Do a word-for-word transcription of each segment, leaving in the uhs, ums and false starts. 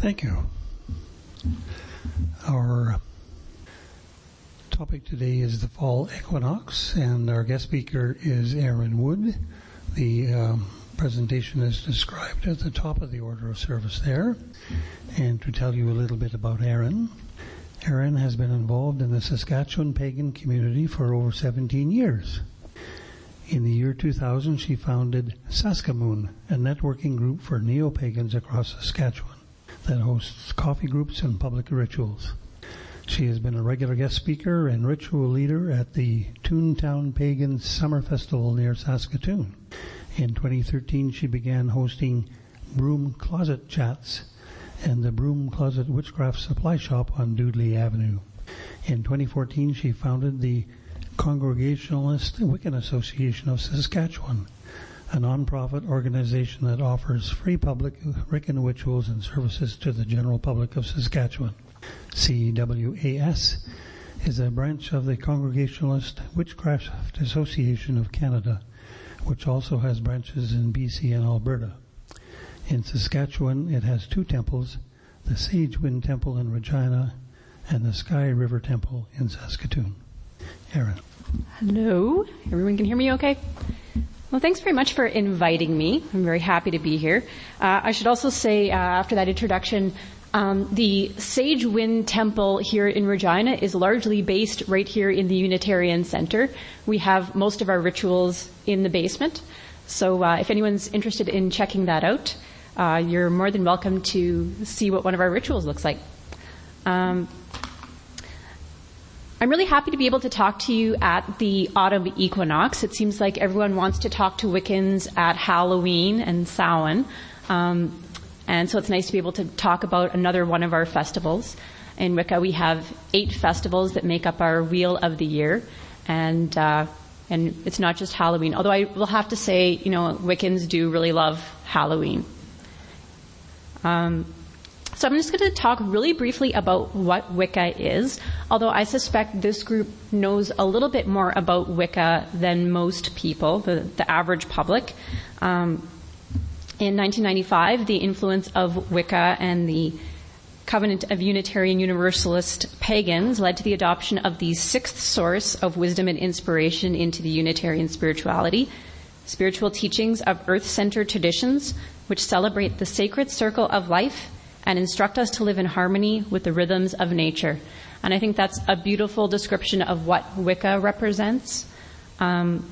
Thank you. Our topic today is the fall equinox, and our guest speaker is Aaron Wood. The um, presentation is described at the top of the order of service there. And to tell you a little bit about Aaron, Aaron has been involved in the Saskatchewan pagan community for over seventeen years. In the year two thousand, she founded Saskamoon, a networking group for neo-pagans across Saskatchewan that hosts coffee groups and public rituals. She has been a regular guest speaker and ritual leader at the Toontown Pagan Summer Festival near Saskatoon. In twenty thirteen, she began hosting Broom Closet Chats and the Broom Closet Witchcraft Supply Shop on Dudley Avenue. In twenty fourteen, she founded the Congregationalist Wiccan Association of Saskatchewan, a non-profit organization that offers free public Wiccan rituals and services to the general public of Saskatchewan. C W A S is a branch of the Congregationalist Witchcraft Association of Canada, which also has branches in B C and Alberta. In Saskatchewan, it has two temples, the Sage Wind Temple in Regina and the Sky River Temple in Saskatoon. Aaron. Hello. Everyone can hear me okay? Well, thanks very much for inviting me. I'm very happy to be here. Uh, I should also say, uh, after that introduction, um, the Sage Wind Temple here in Regina is largely based right here in the Unitarian Center. We have most of our rituals in the basement. So uh, if anyone's interested in checking that out, uh, you're more than welcome to see what one of our rituals looks like. Um, I'm really happy to be able to talk to you at the autumn equinox. It seems like everyone wants to talk to Wiccans at Halloween and Samhain. Um, and so it's nice to be able to talk about another one of our festivals. In Wicca, we have eight festivals that make up our Wheel of the Year. And, uh, and it's not just Halloween. Although I will have to say, you know, Wiccans do really love Halloween. Um, So I'm just going to talk really briefly about what Wicca is, although I suspect this group knows a little bit more about Wicca than most people, the, the average public. Um, in nineteen ninety-five, the influence of Wicca and the Covenant of Unitarian Universalist Pagans led to the adoption of the sixth source of wisdom and inspiration into the Unitarian spirituality, spiritual teachings of earth-centered traditions which celebrate the sacred circle of life and instruct us to live in harmony with the rhythms of nature. And I think that's a beautiful description of what Wicca represents. Um,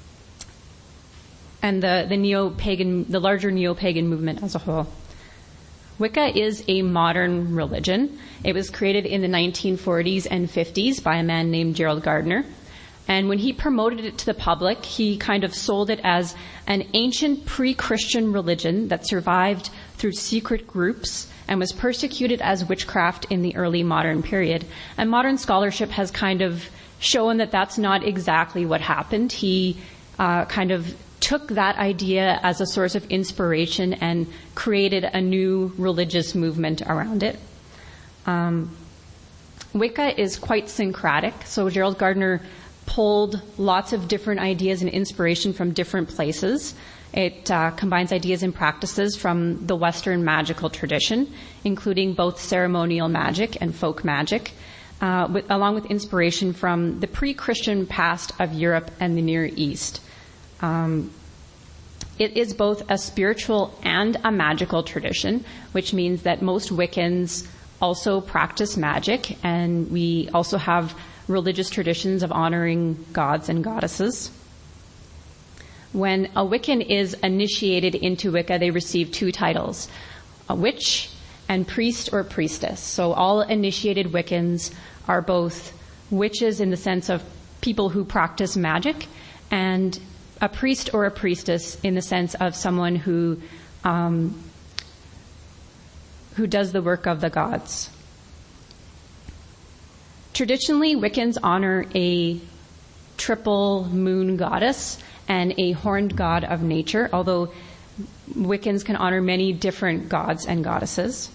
and the, the neo-pagan, the larger neo-pagan movement as a whole. Wicca is a modern religion. It was created in the nineteen forties and fifties by a man named Gerald Gardner. And when he promoted it to the public, he kind of sold it as an ancient pre-Christian religion that survived through secret groups and was persecuted as witchcraft in the early modern period. And modern scholarship has kind of shown that that's not exactly what happened. He uh, kind of took that idea as a source of inspiration and created a new religious movement around it. Um, Wicca is quite syncretic. So Gerald Gardner pulled lots of different ideas and inspiration from different places. It uh, combines ideas and practices from the Western magical tradition, including both ceremonial magic and folk magic, uh, with, along with inspiration from the pre-Christian past of Europe and the Near East. Um, it is both a spiritual and a magical tradition, which means that most Wiccans also practice magic, and we also have religious traditions of honoring gods and goddesses. When a Wiccan is initiated into Wicca, they receive two titles, a witch and priest or priestess. So all initiated Wiccans are both witches in the sense of people who practice magic, and a priest or a priestess in the sense of someone who um, who does the work of the gods. Traditionally, Wiccans honor a triple moon goddess and a horned god of nature, although Wiccans can honor many different gods and goddesses.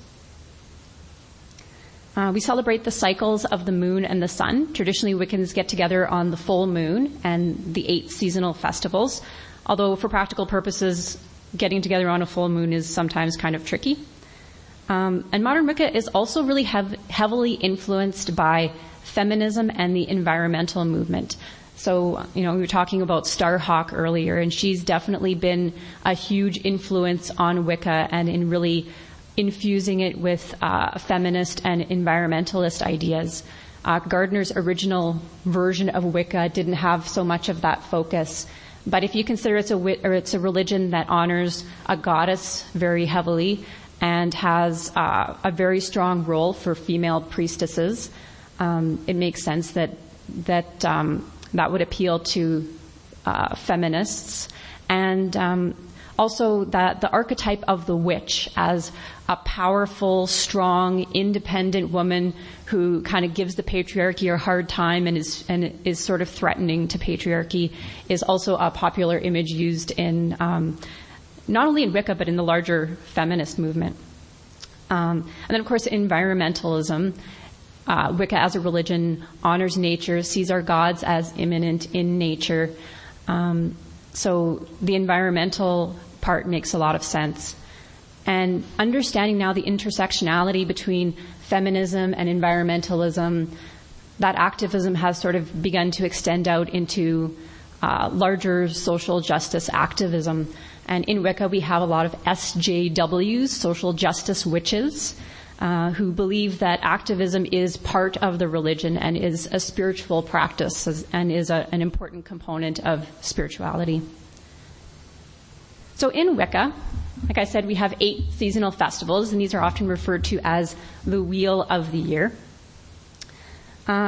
Uh, we celebrate the cycles of the moon and the sun. Traditionally, Wiccans get together on the full moon and the eight seasonal festivals, although for practical purposes, getting together on a full moon is sometimes kind of tricky. Um, and modern Wicca is also really hev- heavily influenced by feminism and the environmental movement. So, you know, we were talking about Starhawk earlier, and she's definitely been a huge influence on Wicca and in really infusing it with uh, feminist and environmentalist ideas. Uh, Gardner's original version of Wicca didn't have so much of that focus. But if you consider it's a, or it's a religion that honors a goddess very heavily and has uh, a very strong role for female priestesses, um, it makes sense that that um, that would appeal to uh, feminists. And um, also that the archetype of the witch as a powerful, strong, independent woman who kind of gives the patriarchy a hard time and is and is sort of threatening to patriarchy is also a popular image used in um, not only in Wicca but in the larger feminist movement. Um, and then, of course, environmentalism. Uh, Wicca as a religion honors nature, sees our gods as immanent in nature. Um, so the environmental part makes a lot of sense. And understanding now the intersectionality between feminism and environmentalism, that activism has sort of begun to extend out into uh, larger social justice activism. And in Wicca, we have a lot of S J Ws, social justice witches, uh, who believe that activism is part of the religion and is a spiritual practice and is a, an important component of spirituality. So in Wicca, like I said, we have eight seasonal festivals, and these are often referred to as the Wheel of the Year. Uh,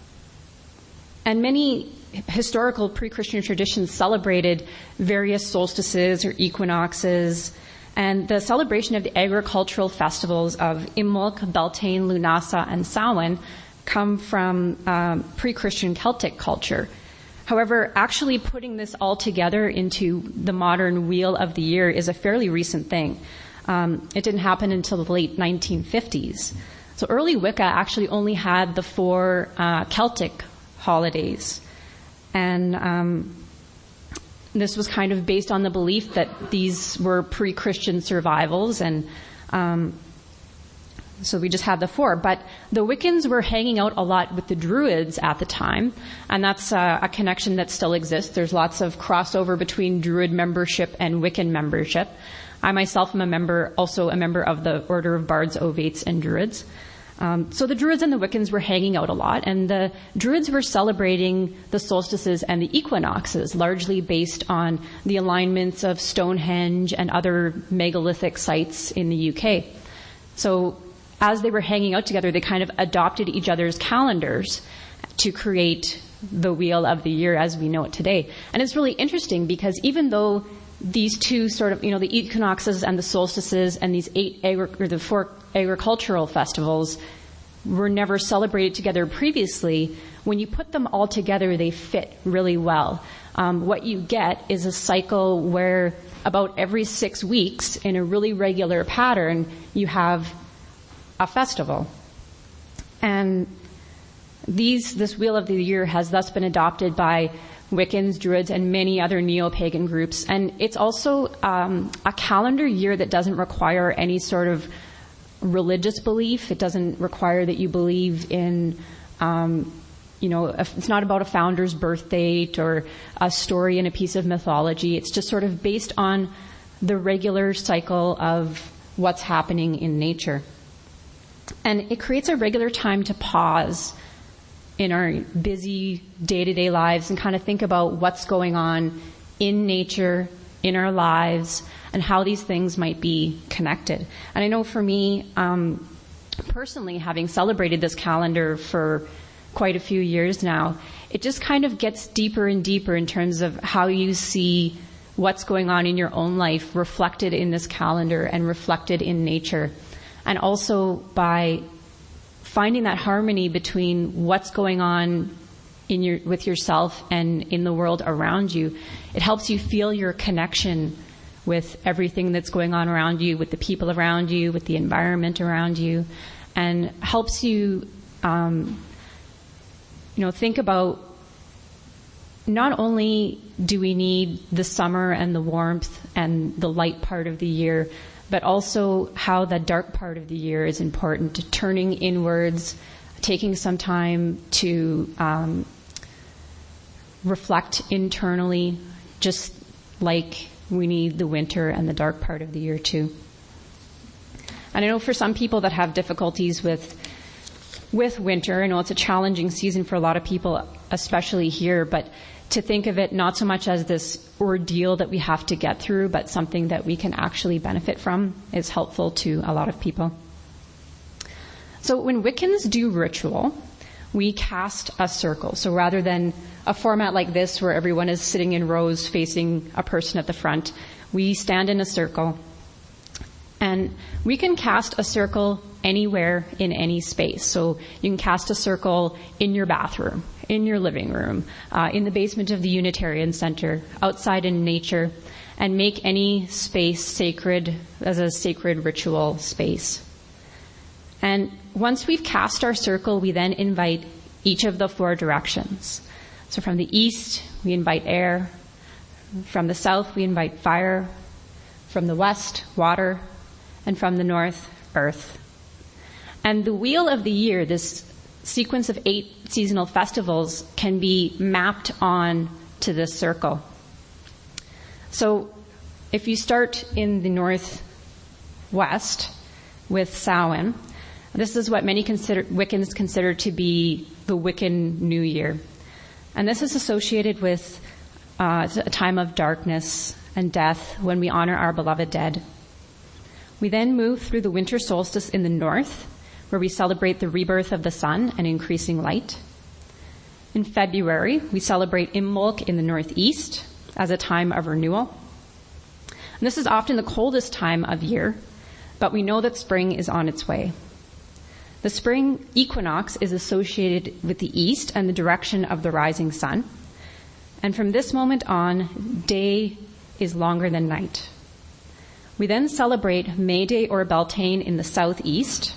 and many historical pre-Christian traditions celebrated various solstices or equinoxes, and the celebration of the agricultural festivals of Imbolc, Beltane, Lunasa, and Samhain come from um, pre-Christian Celtic culture. However, actually putting this all together into the modern Wheel of the Year is a fairly recent thing. Um, it didn't happen until the late nineteen fifties. So early Wicca actually only had the four uh, Celtic holidays. And um, this was kind of based on the belief that these were pre-Christian survivals, and um, so we just had the four. But the Wiccans were hanging out a lot with the Druids at the time, and that's uh, a connection that still exists. There's lots of crossover between Druid membership and Wiccan membership. I myself am a member, also a member of the Order of Bards, Ovates, and Druids. Um, so the Druids and the Wiccans were hanging out a lot, and the Druids were celebrating the solstices and the equinoxes, largely based on the alignments of Stonehenge and other megalithic sites in the U K. So as they were hanging out together, they kind of adopted each other's calendars to create the Wheel of the Year as we know it today. And it's really interesting because even though these two sort of, you know, the equinoxes and the solstices and these eight, agri- or the four agricultural festivals were never celebrated together previously, when you put them all together, they fit really well. Um, what you get is a cycle where about every six weeks, in a really regular pattern, you have a festival. And these, this Wheel of the Year has thus been adopted by Wiccans, Druids, and many other neo-pagan groups. And it's also um, a calendar year that doesn't require any sort of religious belief. It doesn't require that you believe in, um, you know, it's not about a founder's birth date or a story in a piece of mythology. It's just sort of based on the regular cycle of what's happening in nature. And it creates a regular time to pause in our busy day-to-day lives and kind of think about what's going on in nature, in our lives, and how these things might be connected. And I know for me, um, personally, having celebrated this calendar for quite a few years now, it just kind of gets deeper and deeper in terms of how you see what's going on in your own life reflected in this calendar and reflected in nature. And also by finding that harmony between what's going on in your, with yourself and in the world around you, it helps you feel your connection with everything that's going on around you, with the people around you, with the environment around you, and helps you, um, you know, think about not only do we need the summer and the warmth and the light part of the year, but also how the dark part of the year is important, turning inwards, taking some time to um, reflect internally, just like we need the winter and the dark part of the year too. And I know for some people that have difficulties with with winter, I know it's a challenging season for a lot of people, especially here, but to think of it not so much as this ordeal that we have to get through, but something that we can actually benefit from is helpful to a lot of people. So when Wiccans do ritual, we cast a circle. So rather than a format like this where everyone is sitting in rows facing a person at the front, we stand in a circle. And we can cast a circle anywhere in any space. So you can cast a circle in your bathroom, in your living room, uh, in the basement of the Unitarian Center, outside in nature, and make any space sacred as a sacred ritual space. And once we've cast our circle, we then invite each of the four directions. So from the east, we invite air. From the south, we invite fire. From the west, water. And from the north, earth. And the wheel of the year, this sequence of eight seasonal festivals, can be mapped on to this circle. So if you start in the northwest with Samhain, this is what many consider, Wiccans consider to be the Wiccan New Year. And this is associated with uh, a time of darkness and death when we honor our beloved dead. We then move through the winter solstice in the north, where we celebrate the rebirth of the sun and increasing light. In February, we celebrate Imbolc in the northeast as a time of renewal. And this is often the coldest time of year, but we know that spring is on its way. The spring equinox is associated with the east and the direction of the rising sun. And from this moment on, day is longer than night. We then celebrate May Day or Beltane in the southeast,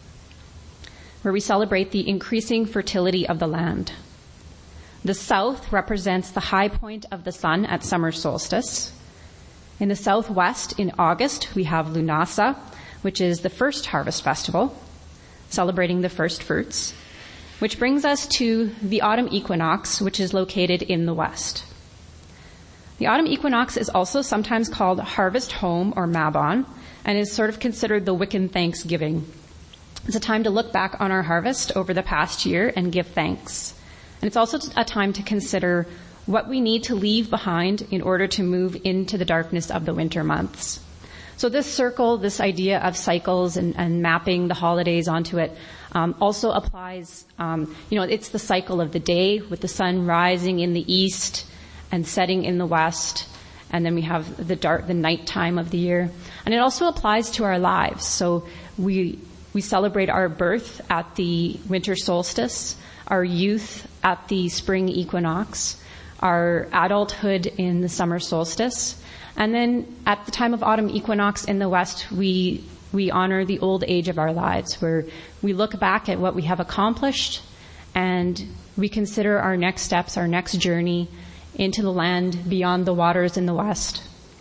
where we celebrate the increasing fertility of the land. The south represents the high point of the sun at summer solstice. In the southwest, in August, we have Lunasa, which is the first harvest festival, celebrating the first fruits, which brings us to the autumn equinox, which is located in the west. The autumn equinox is also sometimes called Harvest Home or Mabon, and is sort of considered the Wiccan Thanksgiving. It's a time to look back on our harvest over the past year and give thanks. And it's also a time to consider what we need to leave behind in order to move into the darkness of the winter months. So this circle, this idea of cycles and, and mapping the holidays onto it, um, also applies, um, you know, it's the cycle of the day with the sun rising in the east and setting in the west, and then we have the dark, the night time of the year. And it also applies to our lives. So we we celebrate our birth at the winter solstice, our youth at the spring equinox, our adulthood in the summer solstice, and then at the time of autumn equinox in the west, we we honor the old age of our lives, where we look back at what we have accomplished and we consider our next steps, our next journey into the land beyond the waters in the west.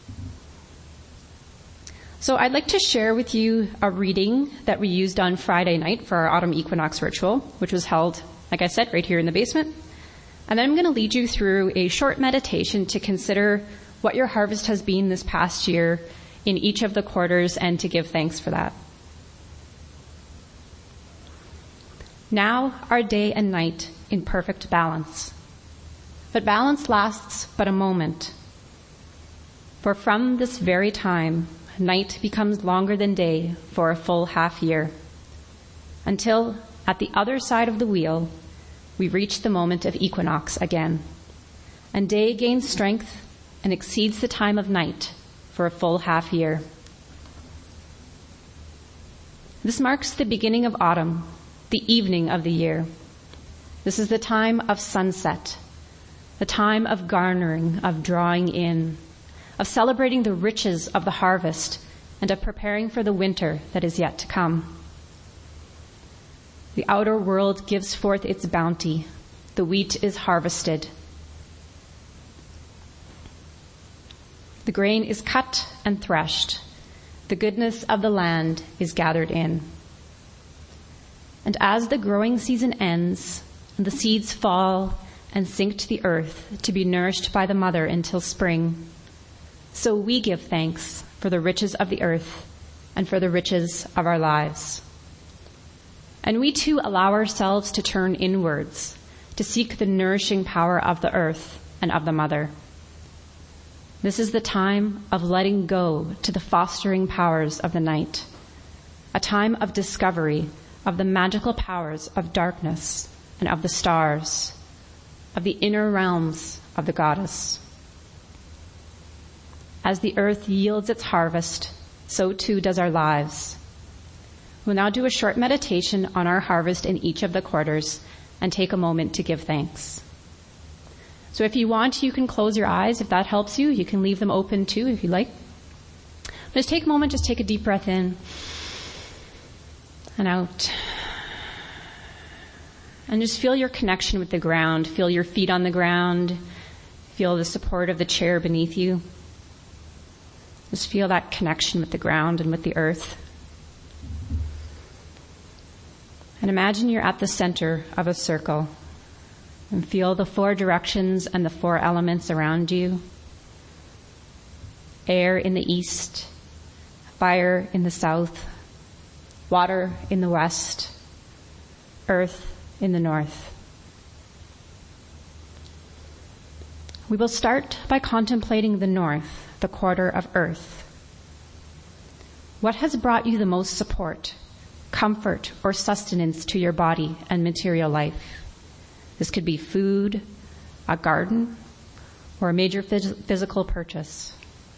So I'd like to share with you a reading that we used on Friday night for our autumn equinox ritual, which was held, like I said, right here in the basement. And then I'm going to lead you through a short meditation to consider what your harvest has been this past year in each of the quarters and to give thanks for that. Now our day and night in perfect balance. But balance lasts but a moment. For from this very time, night becomes longer than day for a full half year, until at the other side of the wheel, we reach the moment of equinox again, and day gains strength and exceeds the time of night for a full half year. This marks the beginning of autumn, the evening of the year. This is the time of sunset, the time of garnering, of drawing in, of celebrating the riches of the harvest, and of preparing for the winter that is yet to come. The outer world gives forth its bounty. The wheat is harvested. The grain is cut and threshed. the goodness of the land is gathered in. And as the growing season ends, and the seeds fall and sink to the earth to be nourished by the mother until spring, so we give thanks for the riches of the earth and for the riches of our lives. And we too allow ourselves to turn inwards, to seek the nourishing power of the earth and of the mother. This is the time of letting go to the fostering powers of the night, a time of discovery of the magical powers of darkness and of the stars, of the inner realms of the goddess. As the earth yields its harvest, so too does our lives. We'll now do a short meditation on our harvest in each of the quarters and take a moment to give thanks. So if you want, you can close your eyes. If that helps you, you can leave them open too if you like. Just take a moment, just take a deep breath in and out. And just feel your connection with the ground. Feel your feet on the ground. Feel the support of the chair beneath you. Just feel that connection with the ground and with the earth. And imagine you're at the center of a circle. And feel the four directions and the four elements around you. Air in the east, fire in the south, water in the west, earth in the north. We will start by contemplating the north, the quarter of earth. What has brought you the most support, comfort, or sustenance to your body and material life? This could be food, a garden, or a major phys- physical purchase.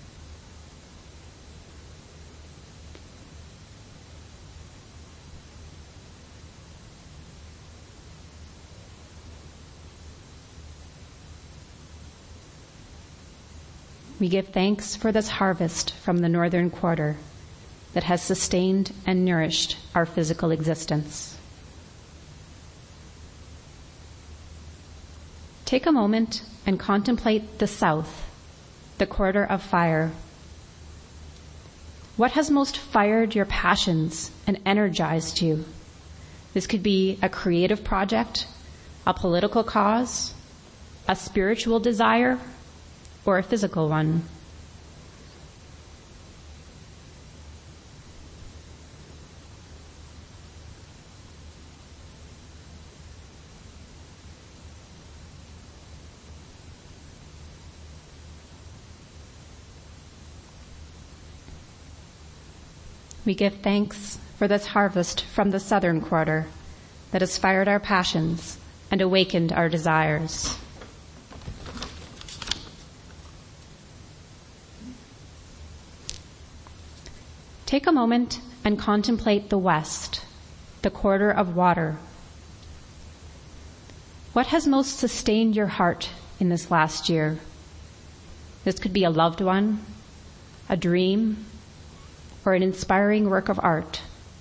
We give thanks for this harvest from the northern quarter that has sustained and nourished our physical existence. Take a moment and contemplate the south, the quarter of fire. What has most fired your passions and energized you? This could be a creative project, a political cause, a spiritual desire, or a physical one. We give thanks for this harvest from the southern quarter that has fired our passions and awakened our desires. Take a moment and contemplate the west, the quarter of water. What has most sustained your heart in this last year? This could be a loved one, a dream, or an inspiring work of art.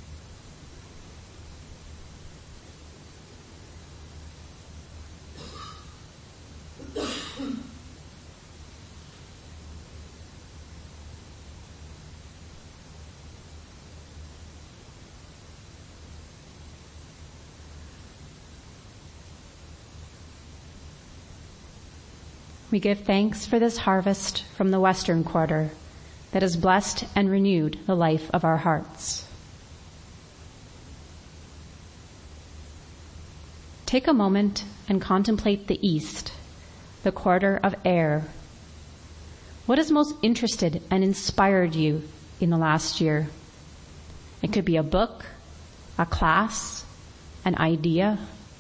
We give thanks for this harvest from the western quarter that has blessed and renewed the life of our hearts. Take a moment and contemplate the east, the quarter of air. What has most interested and inspired you in the last year? It could be a book, a class, an idea.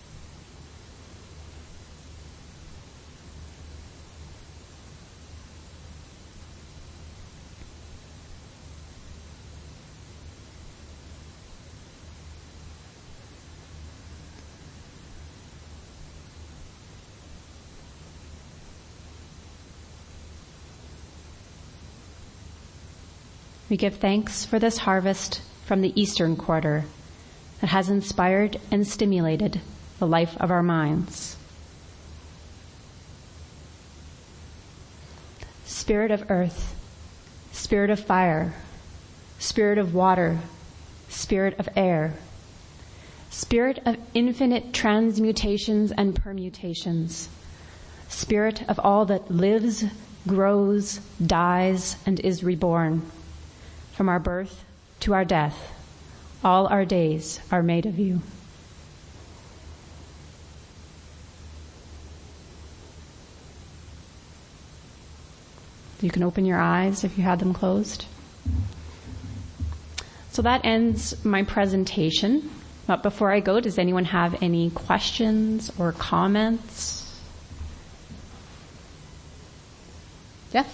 We give thanks for this harvest from the eastern quarter that has inspired and stimulated the life of our minds. Spirit of earth, spirit of fire, spirit of water, spirit of air, spirit of infinite transmutations and permutations, spirit of all that lives, grows, dies, and is reborn. From our birth to our death, all our days are made of you. You can open your eyes if you had them closed. So that ends my presentation. But before I go, does anyone have any questions or comments? Yes?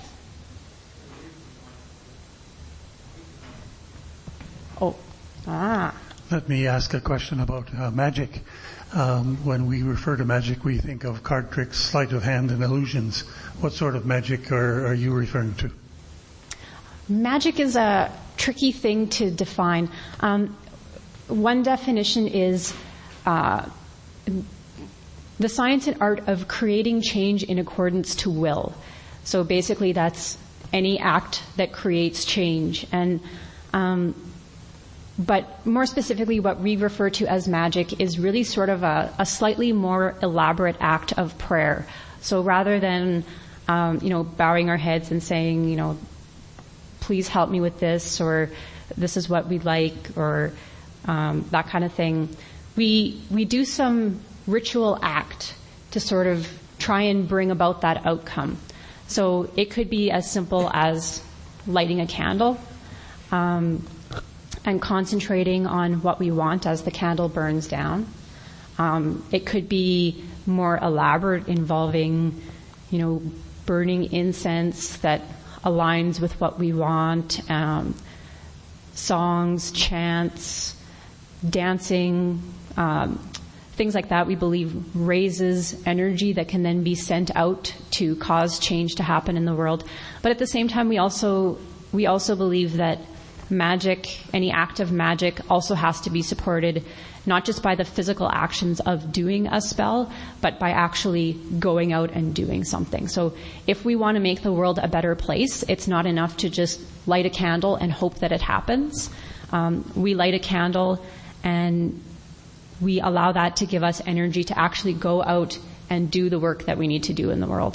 Oh, ah. Let me ask a question about uh, magic. Um, when we refer to magic, we think of card tricks, sleight of hand, and illusions. What sort of magic are, are you referring to? Magic is a tricky thing to define. Um, one definition is uh, the science and art of creating change in accordance to will. So basically that's any act that creates change. And um, But more specifically, what we refer to as magic is really sort of a, a slightly more elaborate act of prayer. So rather than, um, you know, bowing our heads and saying, you know, please help me with this, or this is what we'd like, or um, that kind of thing, we we do some ritual act to sort of try and bring about that outcome. So it could be as simple as lighting a candle, um, and concentrating on what we want as the candle burns down. Um, it could be more elaborate, involving, you know, burning incense that aligns with what we want, um, songs, chants, dancing, um, things like that we believe raises energy that can then be sent out to cause change to happen in the world. But at the same time, we also we also believe that magic, any act of magic, also has to be supported not just by the physical actions of doing a spell, but by actually going out and doing something. So if we want to make the world a better place, it's not enough to just light a candle and hope that it happens. Um, we light a candle and we allow that to give us energy to actually go out and do the work that we need to do in the world.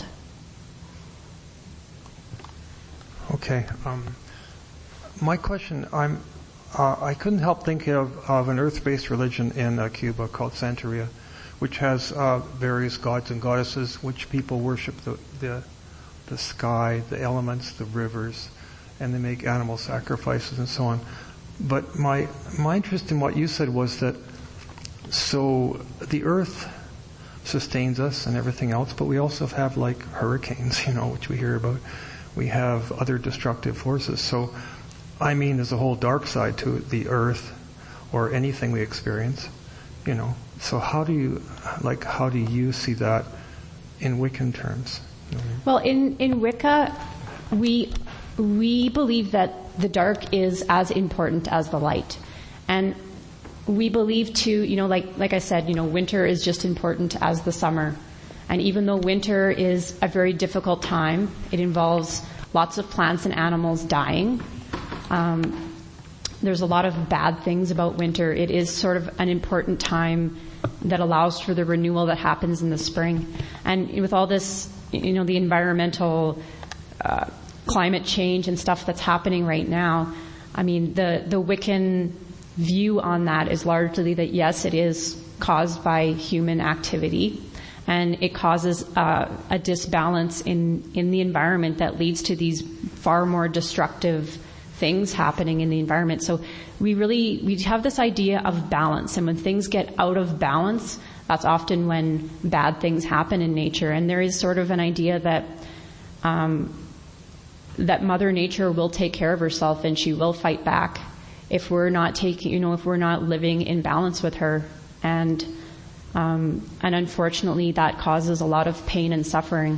Okay. Um, my question, I'm, uh, I couldn't help thinking of, of an earth-based religion in uh, Cuba called Santeria, which has uh, various gods and goddesses, which people worship the, the the sky, the elements, the rivers, and they make animal sacrifices and so on. But my my interest in what you said was that so the earth sustains us and everything else, but we also have like hurricanes, you know, which we hear about. We have other destructive forces. So, I mean, there's a whole dark side to the earth or anything we experience, you know. So how do you, like, how do you see that in Wiccan terms? Well, in, in Wicca, we we believe that the dark is as important as the light. And we believe too, you know, like like I said, you know, winter is just important as the summer. And even though winter is a very difficult time, it involves lots of plants and animals dying. Um, there's a lot of bad things about winter. It is sort of an important time that allows for the renewal that happens in the spring. And with all this, you know, the environmental uh, climate change and stuff that's happening right now, I mean, the, the Wiccan view on that is largely that, yes, it is caused by human activity, and it causes uh, a disbalance in, in the environment that leads to these far more destructive things happening in the environment. So we really, we have this idea of balance, and when things get out of balance, that's often when bad things happen in nature. And there is sort of an idea that um, that Mother Nature will take care of herself and she will fight back if we're not taking, you know, if we're not living in balance with her. And um, and unfortunately, that causes a lot of pain and suffering.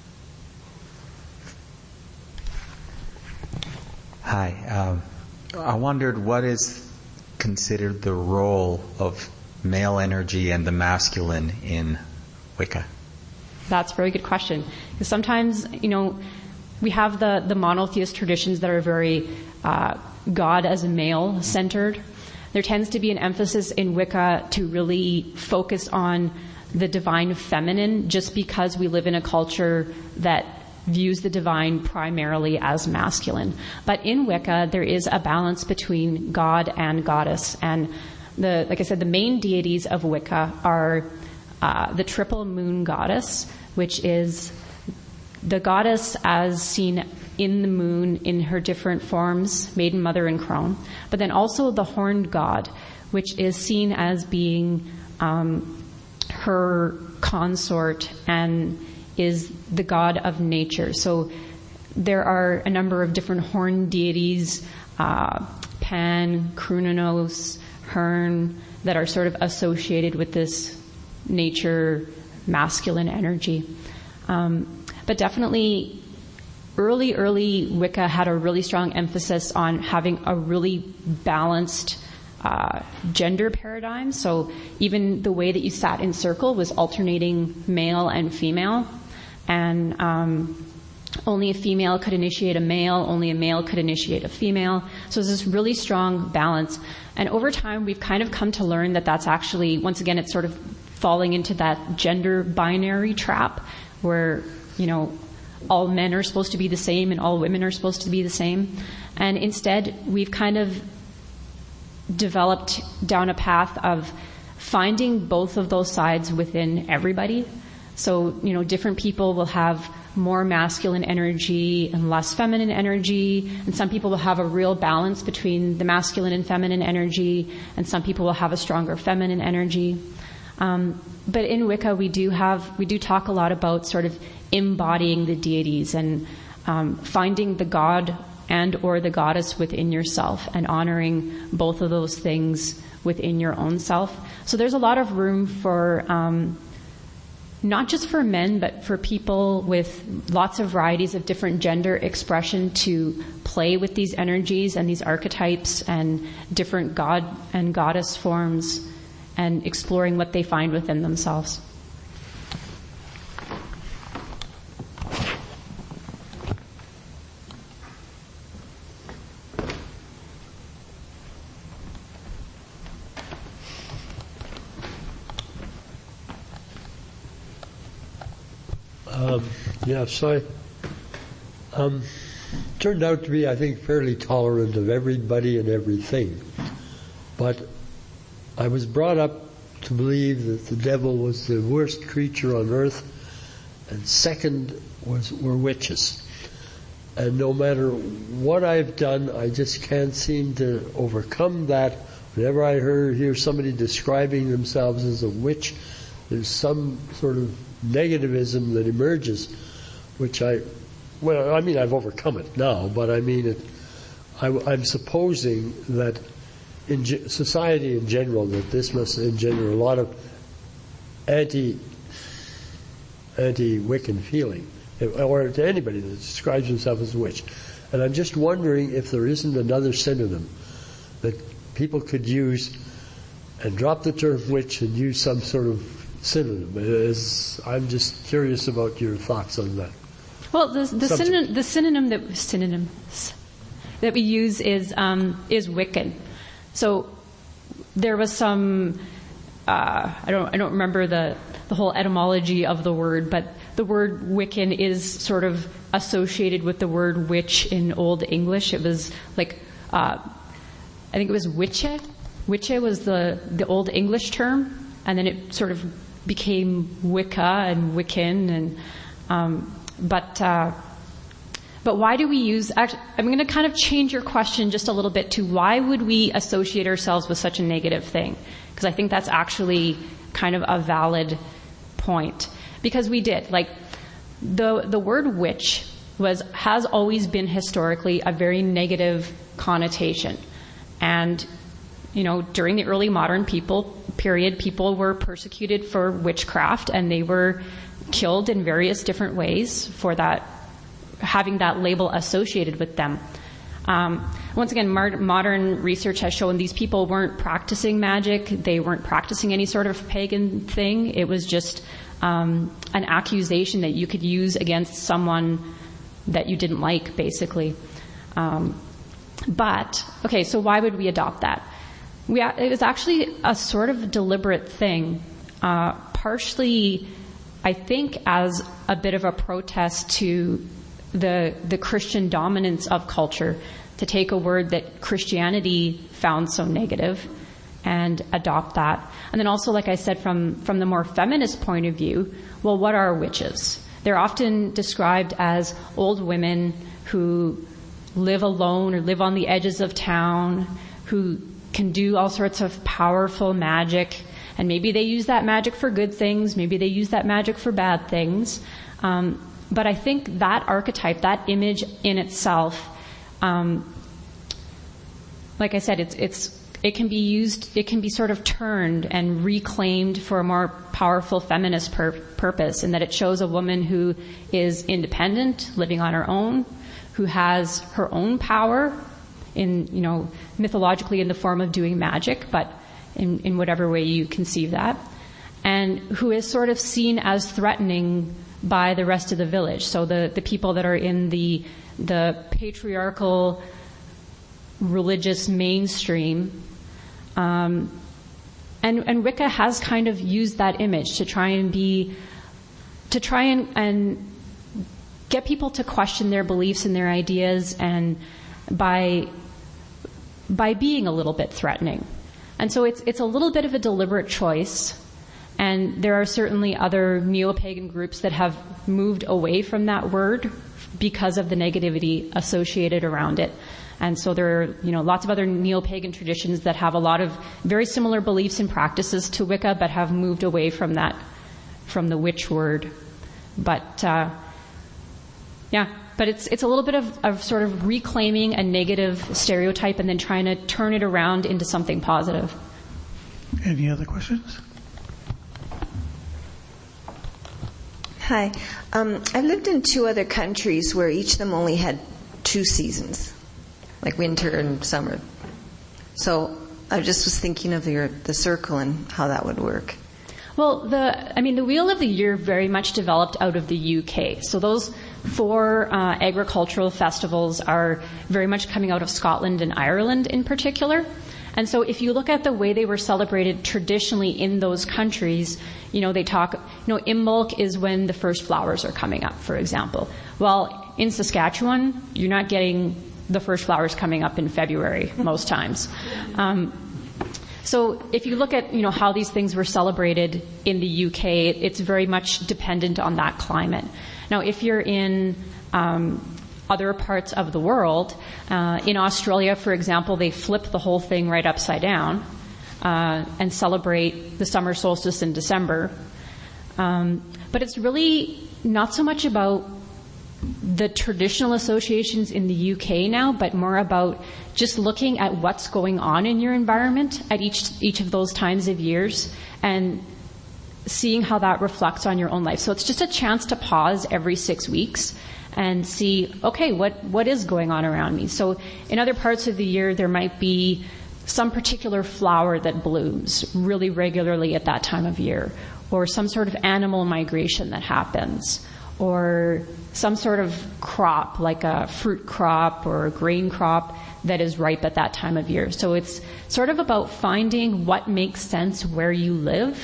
Hi. Um, I wondered what is considered the role of male energy and the masculine in Wicca? That's a very good question. Because sometimes, you know, we have the, the monotheist traditions that are very uh, God as a male centered. There tends to be an emphasis in Wicca to really focus on the divine feminine, just because we live in a culture that views the divine primarily as masculine. But in Wicca, there is a balance between God and goddess. And the, like I said, the main deities of Wicca are uh, the triple moon goddess, which is the goddess as seen in the moon in her different forms, maiden, mother, and crone. But then also the horned god, which is seen as being um, her consort and is the god of nature. So there are a number of different horned deities, uh, Pan, Crunanos, Hern, that are sort of associated with this nature masculine energy. Um, but definitely early, early Wicca had a really strong emphasis on having a really balanced uh, gender paradigm. So even the way that you sat in circle was alternating male and female. And um, only a female could initiate a male, only a male could initiate a female. So there's this really strong balance. And over time, we've kind of come to learn that that's actually, once again, it's sort of falling into that gender binary trap where, you know, all men are supposed to be the same and all women are supposed to be the same. And instead, we've kind of developed down a path of finding both of those sides within everybody. So, you know, different people will have more masculine energy and less feminine energy, and some people will have a real balance between the masculine and feminine energy, and some people will have a stronger feminine energy. Um, but in Wicca, we do have, we do talk a lot about sort of embodying the deities and um, finding the god and or the goddess within yourself and honoring both of those things within your own self. So there's a lot of room for um, not just for men, but for people with lots of varieties of different gender expression to play with these energies and these archetypes and different god and goddess forms and exploring what they find within themselves. Um, yeah, so I um, turned out to be, I think, fairly tolerant of everybody and everything. But I was brought up to believe that the devil was the worst creature on earth, and second was were witches. And no matter what I've done, I just can't seem to overcome that. Whenever I hear, hear somebody describing themselves as a witch, there's some sort of negativism that emerges, which I, well, I mean, I've overcome it now, but I mean, it, I, I'm supposing that in ge- society in general, that this must engender a lot of anti, anti-Wiccan feeling, or to anybody that describes himself as a witch. And I'm just wondering if there isn't another synonym that people could use and drop the term witch and use some sort of synonym. Is, I'm just curious about your thoughts on that. Well, the, the, synonym, the synonym that synonyms that we use is um, is Wiccan. So there was some uh, I don't I don't remember the the whole etymology of the word, but the word Wiccan is sort of associated with the word witch in Old English. It was like uh, I think it was witche. Witche was the the Old English term, and then it sort of became Wicca and Wiccan, and um, but uh, but why do we use? Actually, I'm going to kind of change your question just a little bit to why would we associate ourselves with such a negative thing? Because I think that's actually kind of a valid point. Because we did, like the the word witch was has always been historically a very negative connotation, and you know during the early modern people period, people were persecuted for witchcraft, and they were killed in various different ways for that, having that label associated with them. Um, once again, mar- modern research has shown these people weren't practicing magic. They weren't practicing any sort of pagan thing. It was just um, an accusation that you could use against someone that you didn't like, basically. Um, but, okay, so why would we adopt that? We, it was actually a sort of deliberate thing, uh, partially, I think, as a bit of a protest to the the Christian dominance of culture, to take a word that Christianity found so negative and adopt that. And then also, like I said, from, from the more feminist point of view, well, what are witches? They're often described as old women who live alone or live on the edges of town, who can do all sorts of powerful magic, and maybe they use that magic for good things, maybe they use that magic for bad things. Um, but I think that archetype, that image in itself, um, like I said, it's it's it can be used, it can be sort of turned and reclaimed for a more powerful feminist pur- purpose, in that it shows a woman who is independent, living on her own, who has her own power, in, you know, mythologically in the form of doing magic, but in, in whatever way you conceive that, and who is sort of seen as threatening by the rest of the village. So the, the people that are in the the patriarchal religious mainstream, um, and and Wicca has kind of used that image to try and be, to try and, and get people to question their beliefs and their ideas, and by by being a little bit threatening. And so it's it's a little bit of a deliberate choice, and there are certainly other neo-pagan groups that have moved away from that word because of the negativity associated around it. And so there are, you know, lots of other neo-pagan traditions that have a lot of very similar beliefs and practices to Wicca, but have moved away from that, from the witch word. But, uh, yeah, but it's it's a little bit of, of sort of reclaiming a negative stereotype and then trying to turn it around into something positive. Any other questions? Hi. Um, I've lived in two other countries where each of them only had two seasons, like winter and summer. So I just was thinking of your, the circle and how that would work. Well, the I mean, the Wheel of the Year very much developed out of the U K. So those four uh, agricultural festivals are very much coming out of Scotland and Ireland in particular. And so if you look at the way they were celebrated traditionally in those countries, you know, they talk, you know, Imbolc is when the first flowers are coming up, for example. Well, in Saskatchewan, you're not getting the first flowers coming up in February most times. Um, so if you look at, you know, how these things were celebrated in the U K, it's very much dependent on that climate. Now, if you're in um, other parts of the world, uh, in Australia, for example, they flip the whole thing right upside down uh, and celebrate the summer solstice in December. Um, but it's really not so much about the traditional associations in the U K now, but more about just looking at what's going on in your environment at each each of those times of years and seeing how that reflects on your own life. So it's just a chance to pause every six weeks and see, okay, what, what is going on around me? So in other parts of the year, there might be some particular flower that blooms really regularly at that time of year, or some sort of animal migration that happens, or some sort of crop, like a fruit crop or a grain crop that is ripe at that time of year. So it's sort of about finding what makes sense where you live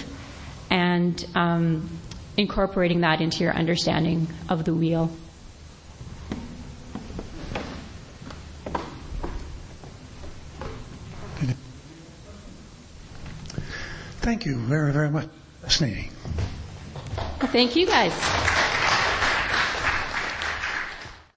and um, incorporating that into your understanding of the wheel. Thank you very, very much. Fascinating. Thank you, guys.